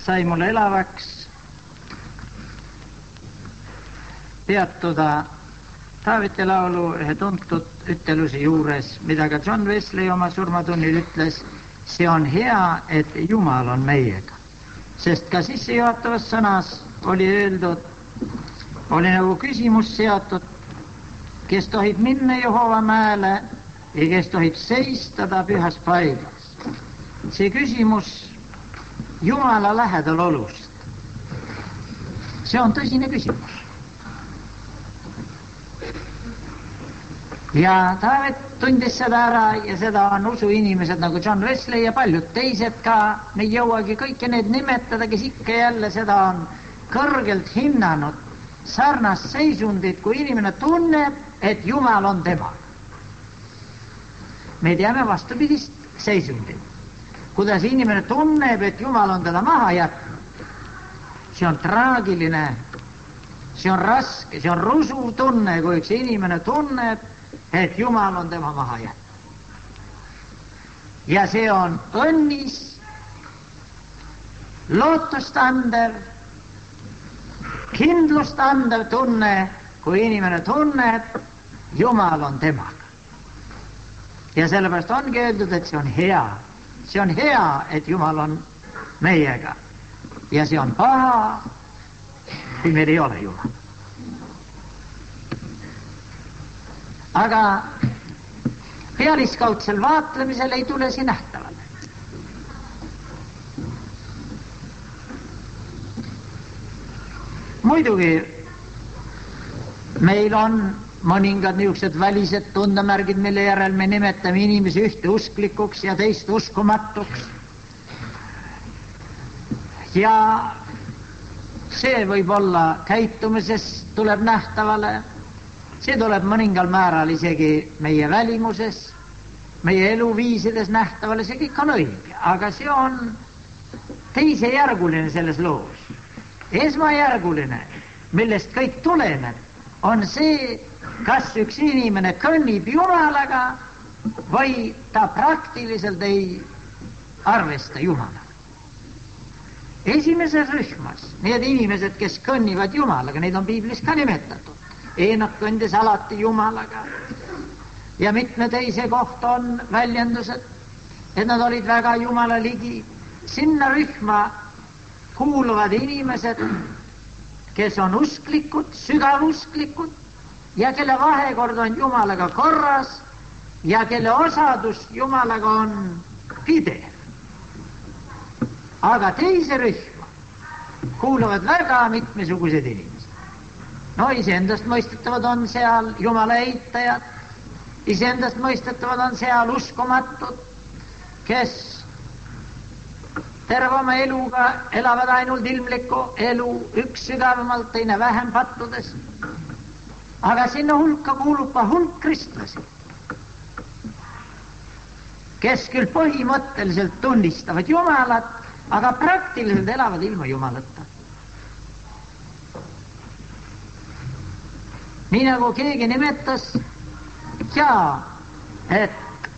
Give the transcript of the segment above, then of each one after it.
sai mulle elavaks peatuda Taaveti laulu ühe tuntud üteluse juures, mida ka John Wesley oma surmatunnil ütles, see on hea, et Jumal on meiega. Sest ka sissejuhatavas sõnas oli öeldud, oli nagu küsimus seatud, kes tohib minna Jehova mäele ja kes tohib seista ta pühas paigas. See küsimus Jumala lähedal olust, see on tõsine küsimus. Ja Taavet tundis seda ära ja seda on usuinimesed nagu John Wesley ja paljud teised ka, me ei jõuagi kõiki need nimetada, kes ikka jälle seda on kõrgelt hinnanud, sarnast seisundit, kui inimene tunneb, et Jumal on tema. Me teame vastupidist seisundit. Kuidas inimene tunneb, et Jumal on teda maha jätnud. See on traagiline, see on raske, see on rusuv tunne, kui üks inimene tunneb, et Jumal on tema maha jätnud. Ja see on õnnis, lootust andev, kindlust andev tunne, kui inimene tunneb, Jumal on temaga. Ja sellepärast ongi öeldud, et see on hea. See on hea, et Jumal on meiega. Ja see on paha, kui meil ei ole Jumal. Aga pealiskaudsel vaatlemisel ei tule see nähtavale. Muidugi meil on mõningad niisugused välised tundemärgid, mille järel me nimetame inimesi ühte usklikuks ja teist uskumatuks. Ja see võib olla käitumises tuleb nähtavale, see tuleb mõningal määral isegi meie välimuses, meie eluviisides nähtavale, see kõik on õige, aga see on teisejärguline selles loos. Esmajärguline, millest kõik tuleneb, on see, kas üks inimene kõnnib Jumalaga või ta praktiliselt ei arvesta Jumalaga. Esimeses rühmas need inimesed, kes kõnnivad Jumalaga, neid on piiblis ka nimetatud. Eenok kõndis alati Jumalaga ja mitme teise kohta on väljendused, et nad olid väga Jumala ligi. Sinna rühma kuuluvad inimesed, kes on usklikud, sügavusklikud ja kelle vahekord on Jumalaga korras ja kelle osadus Jumalaga on pidev. Aga teise rühma kuuluvad väga mitmesugused inimesed. No iseendast mõistetavad on seal Jumala eitajad, iseendast mõistetavad on seal uskumatud, kes terve oma eluga elavad ainult ilmlikku elu, üks sügavamalt, teine vähem pattudes. Aga sinna hulka kuulub ka hulk kristlasi, kes küll põhimõtteliselt tunnistavad Jumalat, aga praktiliselt elavad ilma Jumalata. Nii nagu keegi nimetas, et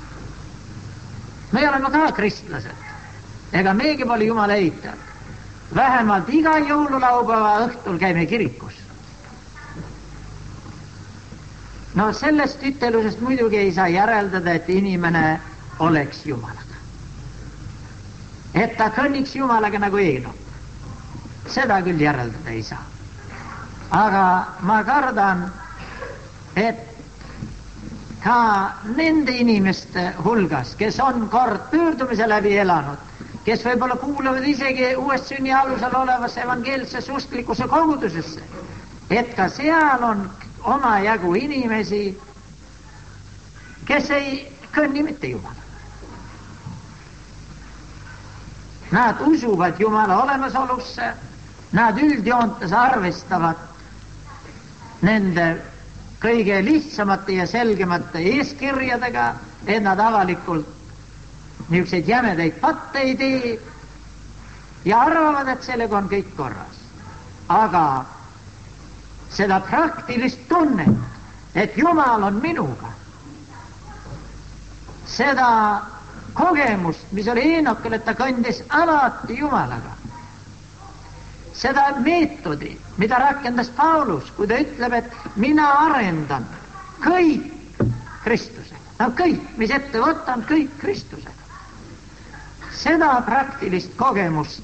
me oleme ka kristlased, ega meegi pole Jumala eitajad. Vähemalt iga jõululaupäeva õhtul käime kirikus. No sellest ütelusest muidugi ei saa järeldada, et inimene oleks Jumalaga. Et ta kõnniks Jumalaga nagu Eenok. Seda küll järeldada ei saa. Aga ma kardan, et ka nende inimeste hulgas, kes on kord pöördumise läbi elanud, kes võib-olla kuuluvad isegi uuest sünni alusel olevasse evangeelsesse usklikkuse kogudusesse, et ka seal on omajagu inimesi, kes ei kõnni mitte Jumala. Nad usuvad Jumala olemasolusse, nad üldjoontes arvestavad nende kõige lihtsamate ja selgemate eeskirjadega, et nad avalikult niisuguseid jämedaid patte ei tee ja arvavad, et sellega on kõik korras. Aga seda praktilist tunnet, et Jumal on minuga, seda kogemust, mis oli Eenokil, et ta kõndis alati Jumalaga, seda meetodi, mida rakendas Paulus, kui ta ütleb, et mina arendan kõik Kristusega. No kõik, mis ette võtan, kõik Kristusega. Seda praktilist kogemust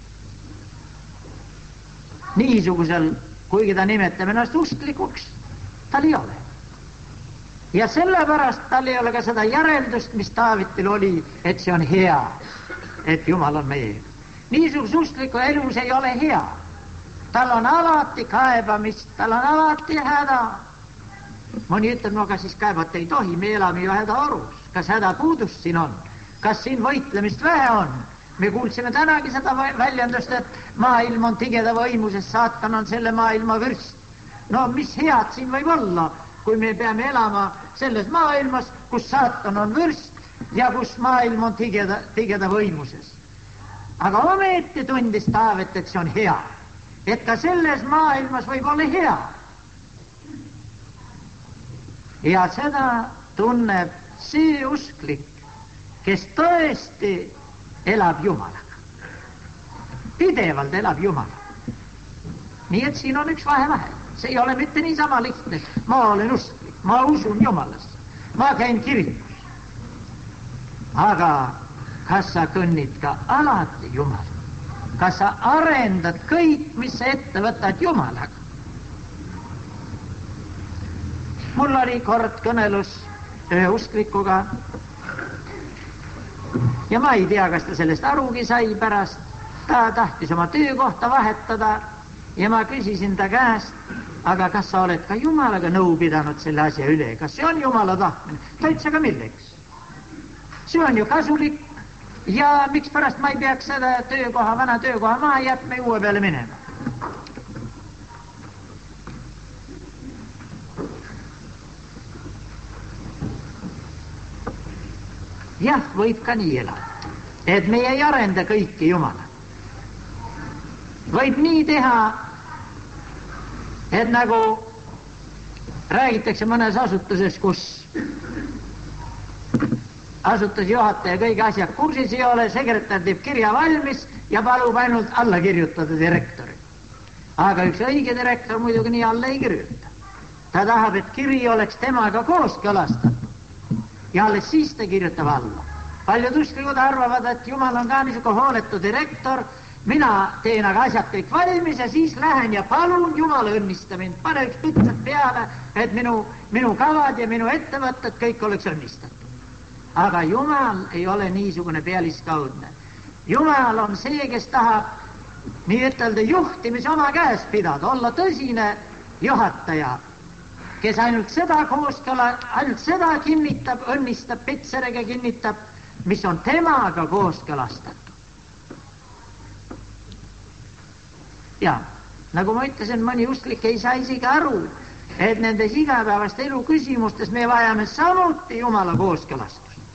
niisugusel, kuigi ta nimetab ennast usklikuks, tal ei ole. Ja sellepärast tal ei ole ka seda järeldust, mis Taavitil oli, et see on hea, et Jumal on meiega. Niisuguse uskliku elus ei ole hea. Tal on alati kaebamist, tal on alati häda. Mõni ütleb, no kas siis kaebata ei tohi, me elame ju hädaorus. Kas hädapuudust siin on? Kas siin võitlemist vähe on? Me kuulsime tänagi seda väljendust, et maailm on tigeda võimuses, saatan on selle maailma vürst. No mis head siin võib olla, kui me peame elama selles maailmas, kus saatan on vürst ja kus maailm on tigeda võimuses. Aga ometi tundis Taavet, et see on hea, et ka selles maailmas võib olla hea. Ja seda tunneb see usklik, kes tõesti elab Jumalaga. Pidevalt elab Jumalaga. Nii et siin on üks vahe. See ei ole mitte niisama lihtne. Ma olen usklik, ma usun Jumalasse, ma käin kirikus. Aga kas sa kõnnid ka alati Jumal? Kas sa arendad kõik, mis sa ette võtad Jumalaga? Mul oli kord kõnelus ühe usklikuga ja ma ei tea, kas ta sellest arugi sai pärast. Ta tahtis oma töökohta vahetada ja ma küsisin ta käest, aga kas sa oled ka Jumalaga nõu pidanud selle asja üle? Kas see on Jumala tahtmine? Ta ütles, aga milleks? See on ju kasulik ja miks pärast ma ei peaks seda vana töökoha maha jätma ja uue peale minema? Jah, võib ka nii elada, et me ei arenda kõike Jumala. Võib nii teha, et nagu räägitakse mõnes asutuses, kus asutusjuhataja kõigi asjad kursis ei ole, sekretär teeb kirja valmis ja palub ainult alla kirjutada direktori. Aga üks õige direktor muidugi nii alla ei kirjuta. Ta tahab, et kiri oleks temaga kooskõlastatud ja alles siis ta kirjutab alla. Paljud usklikud arvavad, et Jumal on ka niisugune hooletu direktor, mina teen aga asjad kõik valmis ja siis lähen ja palun Jumala õnnista mind, pane üks pitsat peale, et minu kavad ja minu ettevõtted kõik oleks õnnistatud. Aga Jumal ei ole niisugune pealiskaudne. Jumal on see, kes tahab nii ütelda juhtimise oma käes pidada, olla tõsine juhataja, kes ainult seda kinnitab, õnnistab, pitseriga kinnitab, mis on temaga kooskõlastatud. Ja nagu ma ütlesin, mõni usklik ei saa isegi aru, et nendes igapäevast elu küsimustes me vajame samuti Jumala kooskõlastust.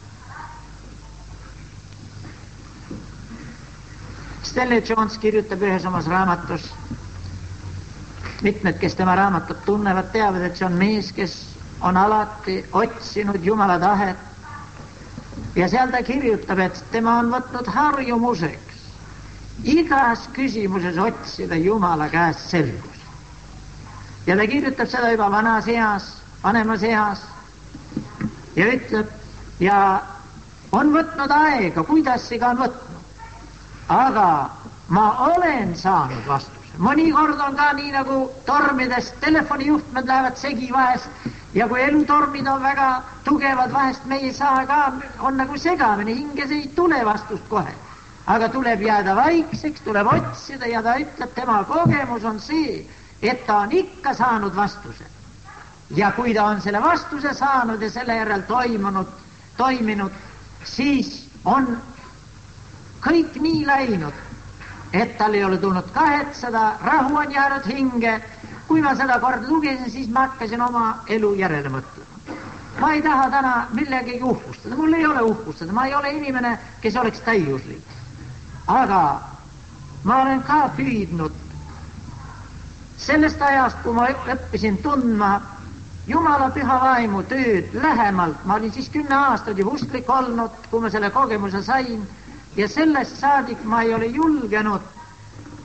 Stanley Jones kirjutab ühes omas raamatus, mitmed, kes tema raamatut tunnevad, teavad, et see on mees, kes on alati otsinud Jumala tahet ja seal ta kirjutab, et tema on võtnud harjumuseks igas küsimuses otsida Jumala käest selgus. Ja ta kirjutab seda juba vanemas eas ja ütleb, ja on võtnud aega, kuidas see ka on võtnud. Aga ma olen saanud vastuse. Mõnikord on ka nii nagu tormidest, telefonijuhtmed lähevad segi vahest ja kui elutormid on väga tugevad, vahest me ei saa ka, on nagu segamine, hinges ei tule vastust kohe. Aga tuleb jääda vaikseks, tuleb otsida ja ta ütleb, tema kogemus on see, et ta on ikka saanud vastuse. Ja kui ta on selle vastuse saanud ja selle järel toiminud, siis on kõik nii läinud, et tal ei ole tulnud kahetseda, rahu on jäänud hinge. Kui ma seda kord lugesin, siis ma hakkasin oma elu järele mõtlema. Ma ei taha täna millegagi uhkustada, mul ei ole uhkustada, ma ei ole inimene, kes oleks täiuslik. Aga ma olen ka püüdnud sellest ajast, kui ma õppisin tundma Jumala püha vaimu tööd lähemalt. Ma olin siis 10 aastat juba usklik olnud, kui ma selle kogemuse sain. Ja sellest saadik ma ei ole julgenud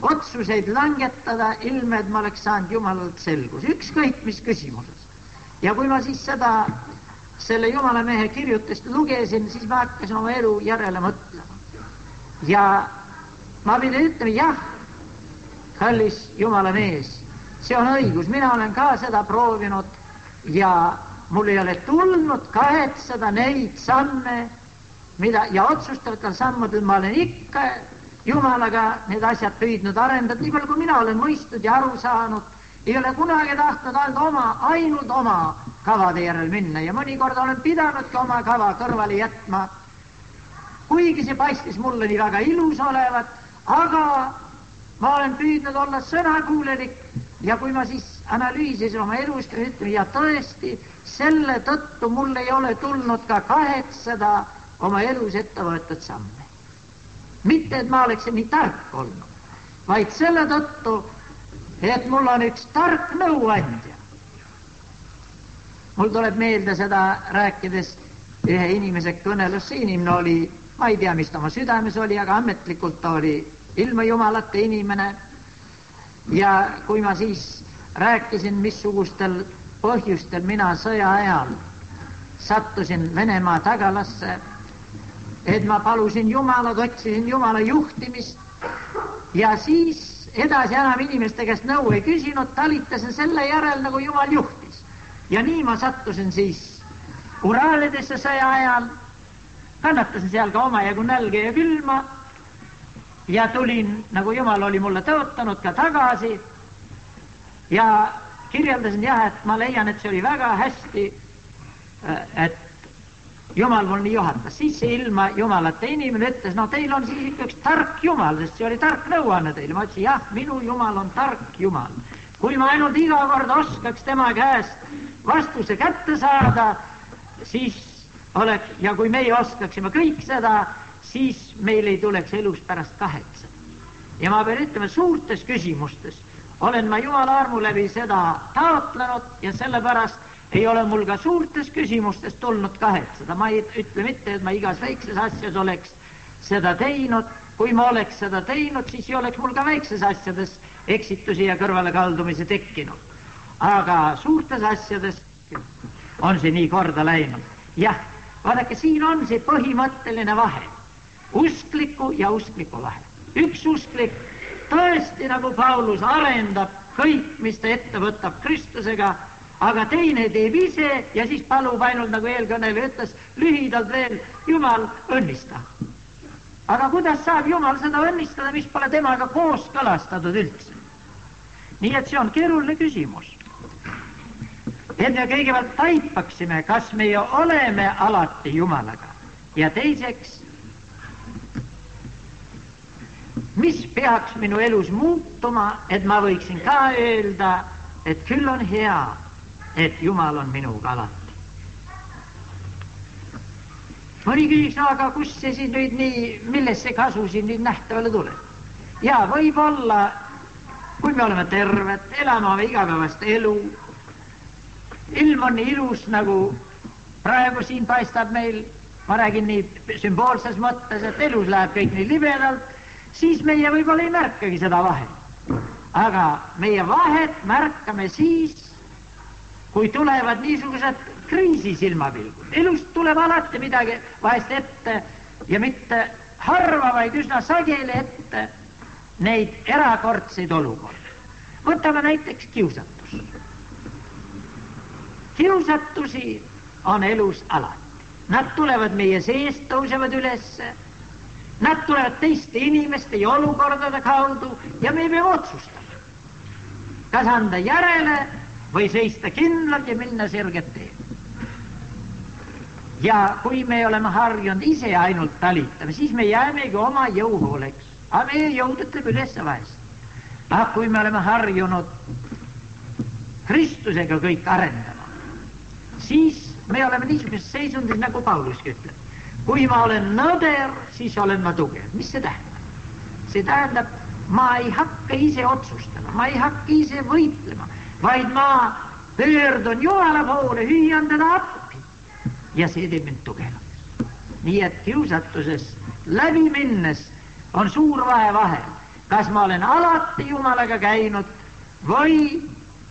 otsuseid langetada, ilme et ma oleks saanud Jumalalt selgus, ükskõik mis küsimuses. Ja kui ma siis selle Jumala mehe kirjutust lugesin, siis ma hakkasin oma elu järele mõtlema. Ja ma pidin ütlema, jah, kallis Jumala mees, see on õigus, mina olen ka seda proovinud ja mul ei ole tulnud kahetseda neid samme, ja otsustavatel sammudel ma olen ikka Jumalaga need asjad püüdnud arendada, nii palju kui mina olen mõistnud ja aru saanud, ei ole kunagi tahtnud ainult oma kavade järel minna ja mõnikord olen pidanudki oma kava kõrvale jätma, kuigi see paistis mulle nii väga ilus olevat, aga ma olen püüdnud olla sõnakuulelik ja kui ma siis analüüsisin oma elust ja ütleme, ja tõesti, selle tõttu mul ei ole tulnud ka kahetseda oma elus ette võetud samme. Mitte, et ma oleksin nii tark olnud, vaid selle tõttu, et mul on üks tark nõuandja. Mul tuleb meelde seda rääkides ühe inimese kõnelus, see inimene oli, ma ei tea, mis ta oma südames oli, aga ametlikult ta oli ilma Jumalata inimene. Ja kui ma siis rääkisin, missugustel põhjustel mina sõja ajal sattusin Venemaa tagalasse, et ma palusin Jumalat, otsisin Jumala juhtimist ja siis edasi enam inimeste käest nõu ei küsinud, talitasin selle järel, nagu Jumal juhtis. Ja nii ma sattusin siis Uraalidesse sõja ajal, kannatasin seal ka omajagu nälge ja külma ja tulin, nagu Jumal oli mulle tõotanud, ka tagasi ja kirjeldasin jah, et ma leian, et see oli väga hästi, et Jumal mul nii juhatas. Siis see ilma Jumalata inimene ütles, no teil on siis ikka üks tark Jumal, sest see oli tark nõuanne teile. Ma ütlesin, jah, minu Jumal on tark Jumal. Kui ma ainult iga kord oskaks tema käest vastuse kätte saada, siis oleks, ja kui meie oskaksime kõik seda, siis meil ei tuleks elus pärast kahetseda. Ja ma pean ütlema, suurtes küsimustes olen ma Jumala armu läbi seda taotlenud ja sellepärast ei ole mul ka suurtes küsimustes tulnud kahetseda. Ma ei ütle mitte, et ma igas väikses asjas oleks seda teinud. Kui ma oleks seda teinud, siis ei oleks mul ka väikses asjades eksitusi ja kõrvalekaldumisi tekkinud. Aga suurtes asjades on see nii korda läinud. Jah, vaadake, siin on see põhimõtteline vahe. Uskliku ja uskliku vahe. Üks usklik tõesti, nagu Paulus, arendab kõik, mis ta ette võtab Kristusega, aga teine teeb ise ja siis palub ainult, nagu eelkõneleja ütles, lühidalt veel, Jumal õnnista. Aga kuidas saab Jumal seda õnnistada, mis pole temaga kooskõlastatud üldse? Nii et see on keeruline küsimus. Et me kõigepealt taipaksime, kas me oleme alati Jumalaga. Ja teiseks, mis peaks minu elus muutuma, et ma võiksin ka öelda, et küll on hea, et Jumal on minuga alati. Mõni küsiks, no aga kus see siis nüüd nii, millest see kasu siin nüüd nähtavale tuleb? Ja võib-olla, kui me oleme terved, elame oma igapäevast elu, ilm on nii ilus, nagu praegu siin paistab meil, ma räägin nii sümboolses mõttes, et elus läheb kõik nii libedalt, siis meie võib-olla ei märkagi seda vahet. Aga meie vahet märkame siis, kui tulevad niisugused kriisisilmapilgud. Elust tuleb alati midagi vahest ette ja mitte harva, vaid üsna sageli ette neid erakordseid olukordi. Võtame näiteks kiusatus. Kiusatusi on elus alati. Nad tulevad meie seest, tõusevad ülesse, nad tulevad teiste inimeste ja olukordade kaudu ja me peame otsustama, kas anda järele või seista kindlalt ja minna sirget teed. Ja kui me oleme harjunud ise ainult talitama, siis me jäämegi oma jõuhooleks. Aga meie jõud ütleb üles vahest. Aga kui me oleme harjunud Kristusega kõik arendama, siis me oleme niisuguses seisundis, nagu Paulus ütleb. Kui ma olen nõder, siis olen ma tugev. Mis see tähendab? See tähendab, ma ei hakka ise otsustama, ma ei hakka ise võitlema, vaid ma pöördun Jumala poole, hüüan teda appi ja see teeb mind tugevaks. Nii et kiusatuses läbi minnes on suur vahe vahel, kas ma olen alati Jumalaga käinud või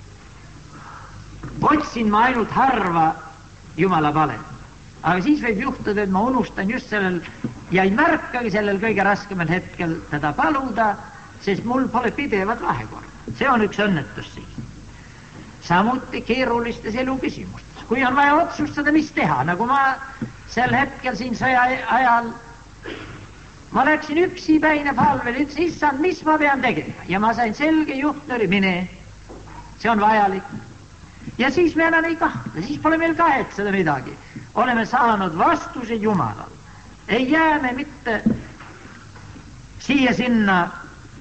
otsin ma ainult harva Jumala palet. Aga siis võib juhtuda, et ma unustan just sellel ja ei märkagi sellel kõige raskemal hetkel teda paluda, sest mul pole pidevat vahekorda. See on üks õnnetus siis. Samuti keerulistes eluküsimustes. Kui on vaja otsustada, mis teha, nagu ma sel hetkel siin sõja ajal, ma läksin üksipäine palvele, ütlesin, issand, mis ma pean tegema? Ja ma sain selge juhtnööri, mine, see on vajalik. Ja siis me enam ei kahtle, siis pole meil kahetseda midagi. Oleme saanud vastuse Jumalal. Ei jää me mitte siia-sinna,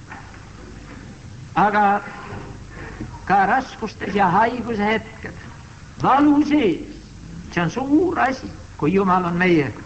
aga ka raskustes ja haiguse hetked, valu sees, see on suur asi, kui Jumal on meiega.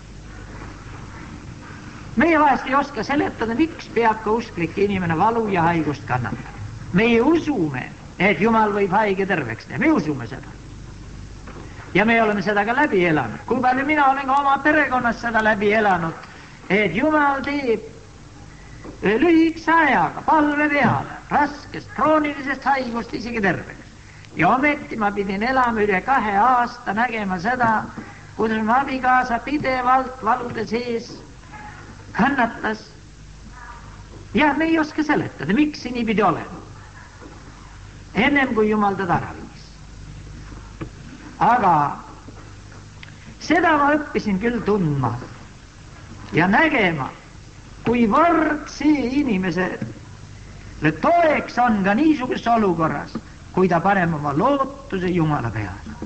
Meie vahest ei oska seletada, miks peab ka usklik inimene valu ja haigust kannatada. Meie usume, et Jumal võib haige terveks teha, me usume seda. Ja me oleme seda ka läbi elanud. Kui palju mina olen ka oma perekonnas seda läbi elanud, et Jumal teeb lühikese ajaga palve peale raskest kroonilisest haigust isegi terveks. Ja ometi ma pidin elama üle 2 aasta nägema seda, kuidas mu abikaasa pidevalt valude sees kannatas. Ja me ei oska seletada, miks see nii pidi olema. Ennem kui Jumal teda ära viis. Aga seda ma õppisin küll tundma ja nägema, kuivõrd see inimesele toeks on ka niisuguses olukorras, kui ta paneb oma lootuse Jumala peale.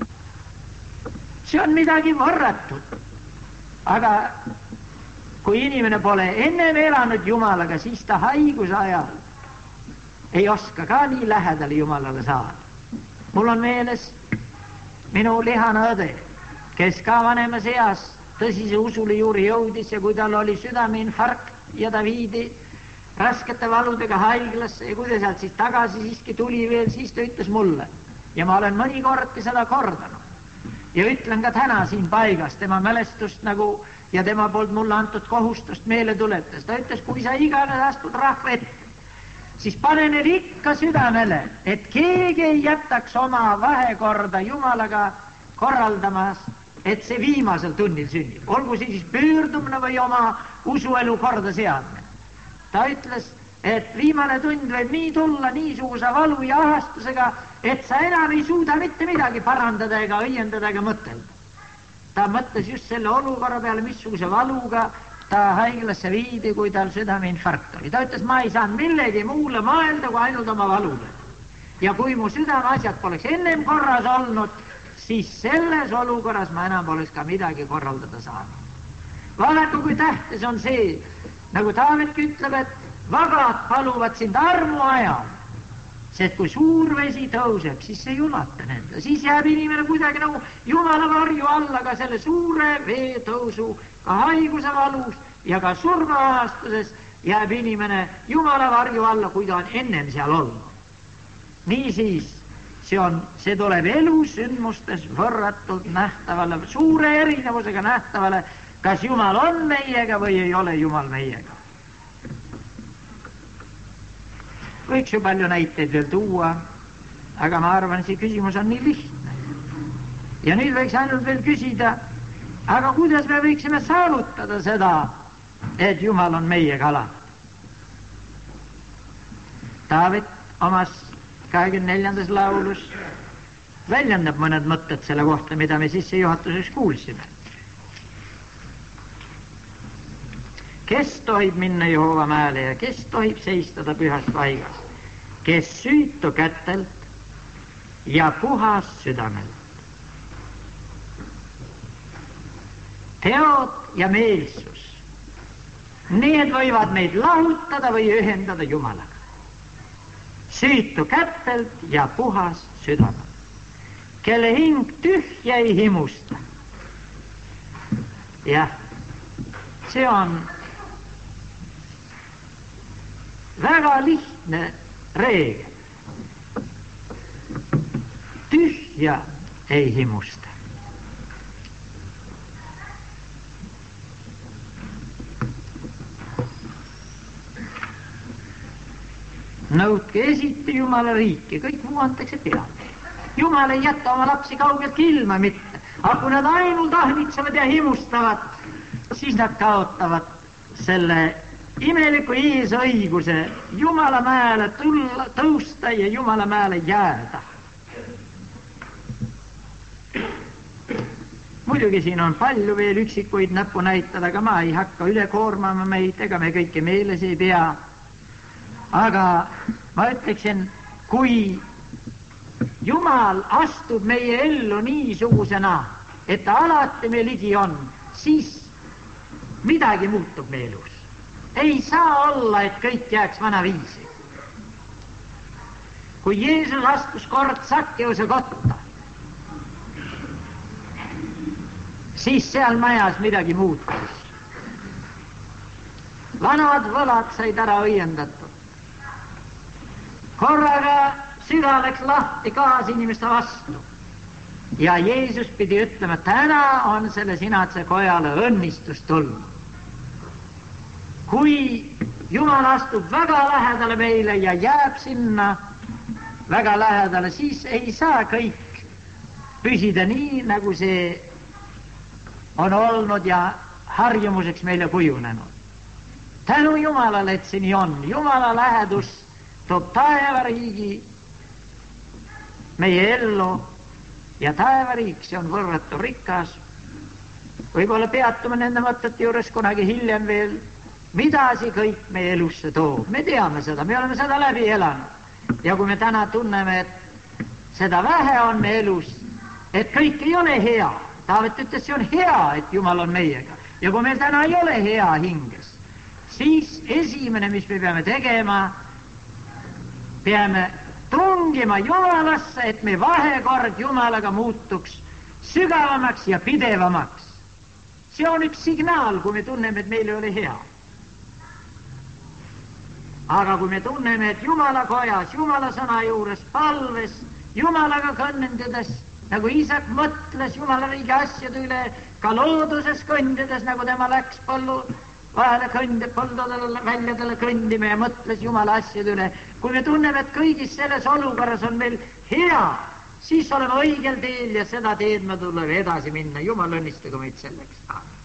See on midagi võrratut. Aga kui inimene pole ennem elanud Jumalaga, siis ta haiguse ajal ei oska ka nii lähedale Jumalale saada. Mul on meeles minu lihane õde, kes ka vanemas eas tõsise usule juurde jõudis ja kui tal oli südameinfarkt ja ta viidi raskete valudega haiglasse ja kui ta sealt siis tagasi siiski tuli veel, siis ta ütles mulle ja ma olen mõnikordki seda kordanud ja ütlen ka täna siin paigas tema mälestust nagu ja tema poolt mulle antud kohustust meele tuletas. Ta ütles, kui sa iganes astud rahva ette, siis pane need ikka südamele, et keegi ei jätaks oma vahekorda Jumalaga korraldamas, et see viimasel tunnil sünnib. Olgu siis pöördumine või oma usuelu korda seadmine. Ta ütles, et viimane tund võib nii tulla niisuguse valu ja ahastusega, et sa enam ei suuda mitte midagi parandada ega õiendada ega mõtelda. Ta mõtles just selle olukorra peale, missuguse valuga ta haiglasse viidi, kui tal südameinfarkt oli. Ta ütles, ma ei saanud millegi muule mõelda, kui ainult oma valule. Ja kui mu südameasjad poleks ennem korras olnud, siis selles olukorras ma enam poleks ka midagi korraldada saanud. Vaadake, kui tähtis on see, nagu Taavetki ütleb, et vagad paluvad sind armu ajal, sest kui suur vesi tõuseb, siis see ei ulata nende. Siis jääb inimene kuidagi nagu Jumala varju alla ka selle suure vee tõusu, ka haiguse valus ja ka surmaahastuses jääb inimene Jumala varju alla, kui ta on ennem seal olnud. Niisiis, see tuleb elusündmustes võrratult nähtavale, suure erinevusega nähtavale, kas Jumal on meiega või ei ole Jumal meiega. Võiks ju palju näiteid veel tuua, aga ma arvan, see küsimus on nii lihtne. Ja nüüd võiks ainult veel küsida, aga kuidas me võiksime saavutada seda, et Jumal on meiega alati? Taavet omas 24. laulus väljendab mõned mõtted selle kohta, mida me sissejuhatuseks kuulsime. Kes tohib minna Jehova mäele ja kes tohib seistada pühas paigas? Kes süütu kätelt ja puhas südamelt. Teod ja meelsus, need võivad meid lahutada või ühendada Jumalaga. Süütu kätelt ja puhas südamelt, kelle hing tühja ei himusta. Jah, see on väga lihtne reegel. Tühja ei himusta. nõudke esiti Jumala riiki, kõik muu antakse peale. Jumal ei jäta oma lapsi kaugeltki ilma mitte, aga kui nad ainult ahnitsevad ja himustavad, siis nad kaotavad selle imeliku eesõiguse Jumala mäele tulla, tõusta ja Jumala mäele jääda. Muidugi siin on palju veel üksikuid näpunäitada, aga ma ei hakka üle koormama meid, ega me kõike meeles ei pea. Aga ma ütleksin, kui Jumal astub meie ellu niisugusena, et ta alati meil ligi on, siis midagi muutub meie elus. Ei saa olla, et kõik jääks vanaviisi. Kui Jeesus astus kord Sakkeuse kotta, siis seal majas midagi muutus. Vanad võlad said ära õiendatud. Korraga süda läks lahti kaasinimeste vastu. Ja Jeesus pidi ütlema, täna on selle Sinatse kojale õnnistus tulnud. Kui Jumal astub väga lähedale meile ja jääb sinna väga lähedale, siis ei saa kõik püsida nii, nagu see on olnud ja harjumuseks meile kujunenud. Tänu Jumalale, et see nii on. Jumala lähedus toob taevariigi meie ellu ja taevariik, see on võrratu rikas. Võib-olla peatume nende mõtete juures kunagi hiljem veel, mida see kõik meie elusse toob. Me teame seda, me oleme seda läbi elanud. Ja kui me täna tunneme, et seda vähe on me elus, et kõik ei ole hea. Taavet ütles, see on hea, et Jumal on meiega. Ja kui meil täna ei ole hea hinges, siis esimene, mis me peame tegema, peame tungima Jumalasse, et me vahekord Jumalaga muutuks sügavamaks ja pidevamaks. See on üks signaal, kui me tunneme, et meil ei ole hea. Aga kui me tunneme, et Jumala kojas, Jumala sõna juures, palves, Jumalaga kõndides, nagu Iisak mõtles Jumala riigi asjade üle, ka looduses kõndides, nagu tema läks vahele põldudele, väljadele kõndima ja mõtles Jumala asjade üle. Kui me tunneme, et kõigis selles olukorras on meil hea, siis oleme õigel teel ja seda teed me tuleb edasi minna. Jumal õnnistagu meid selleks.